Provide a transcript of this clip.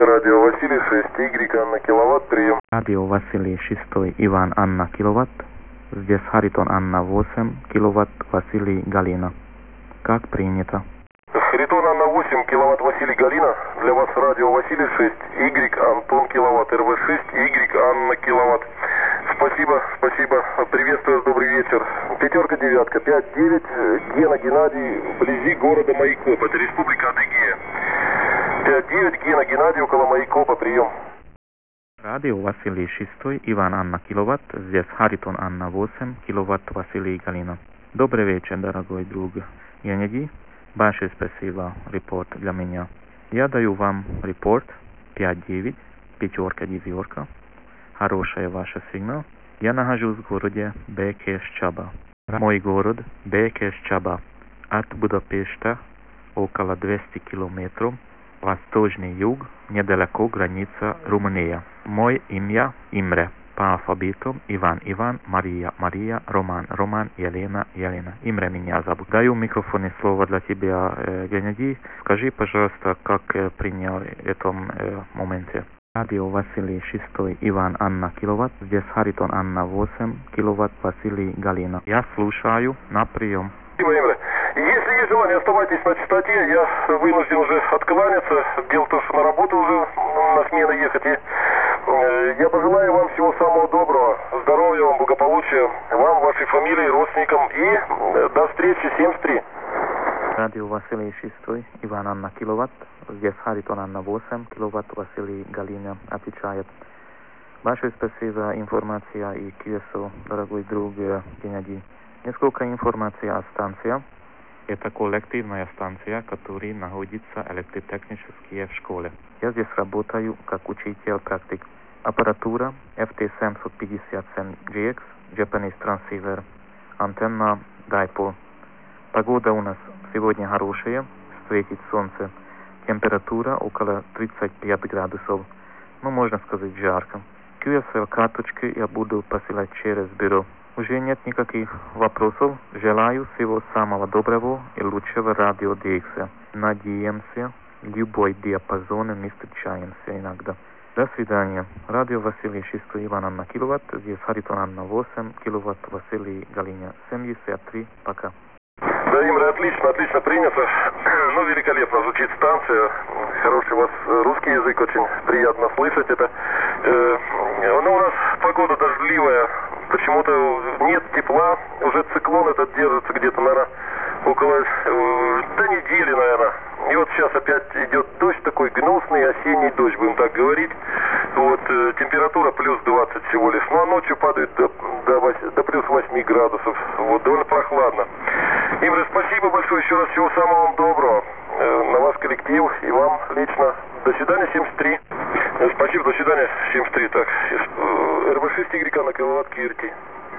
Радио Василий 6, Y, Анна, киловатт, прием. Радио Василий 6, Иван, Анна, киловатт. Здесь Харитон, Анна, 8 киловатт, Василий, Галина. Как принято. Харитон, Анна, 8 киловатт, Василий, Галина. Для вас радио Василий 6, Y, Антон, киловатт, РВ6, Y, Анна, киловатт. Спасибо, спасибо. Приветствую вас, добрый вечер. Пятерка, девятка, 5-9, Гена, Геннадий, вблизи города Майкоп. Это Республика Адыгея. 5-9, Гена, Геннадий, около Майкопа, прием. Радио Василий 6, Иван, Анна, киловатт. Здесь Харитон, Анна, 8 киловатт, Василий, Галина. Добрый вечер, дорогой друг Геннадий. Большое спасибо, репорт для меня. Я даю вам репорт 5-9, пятерка, девятка. Хороший ваш сигнал. Я нахожусь в городе Бекеш-Чаба. Мой город Бекеш-Чаба. От Будапешта около 200 километров. Восточный юг, недалеко граница Румыния. Мой имя Имре. По алфавиту Иван, Иван, Мария, Мария, Роман, Роман, Елена, Елена. Имре меня зовут. Даю микрофон и слово для тебя, Геннадий. Скажи, пожалуйста, как принял в этом моменте. Радио Василий 6, Иван, Анна, киловатт. Здесь Харитон, Анна, 8 киловатт, Василий, Галина. Я слушаю на прием. Спасибо, Имре. Если есть желание, оставайтесь на частоте. Я вынужден уже откланяться. Дело в том, что на работу уже на смену ехать. И я пожелаю вам всего самого доброго. Здоровья вам, благополучия. Вам, вашей фамилии, родственникам. И до встречи, 73. Радио Василий 6, Иван, Анна, киловатт. Здесь Харитон, Анна, 8 киловатт, Василий, Галина отвечает. Большое спасибо, информация и QSO, дорогой друг Геннадий. Несколько информации о станции. Это коллективная станция, которая находится электротехнически в школе. Я здесь работаю как учитель-практик. Аппаратура FT757GX, Japanese Transceiver, антенна Dipole. Погода у нас сегодня хорошая, светит солнце. Температура около 35 градусов. Ну, можно сказать, жарко. QSL карточки я буду посылать через бюро. Уже нет никаких вопросов. Желаю всего самого доброго и лучшего радио DX. Надеемся, любой диапазон мы встречаемся иногда. До свидания. Радио Василий 6, Иван, Анна, киловатт. Здесь Харитон, Анна, 8 киловатт, Василий, Галина, 73. Пока. Да, Имре, отлично принято. Ну, великолепно звучит станция. Хороший у вас русский язык, очень приятно слышать это. Ну, у нас погода дождливая. Почему-то нет тепла. Уже циклон этот держится где-то, наверное, около до недели, наверное. И вот сейчас опять идет дождь, такой гнусный осенний дождь, будем так говорить. Вот, температура плюс 20 всего лишь. Ну, а ночью падает до плюс 8 градусов. Вот, довольно прохладно. Имре, спасибо большое еще раз. Всего самого вам доброго. На ваш коллектив и вам лично. До свидания, 73. Спасибо, до свидания, 73. Так, РВ6 Y на киловатт, Кирти.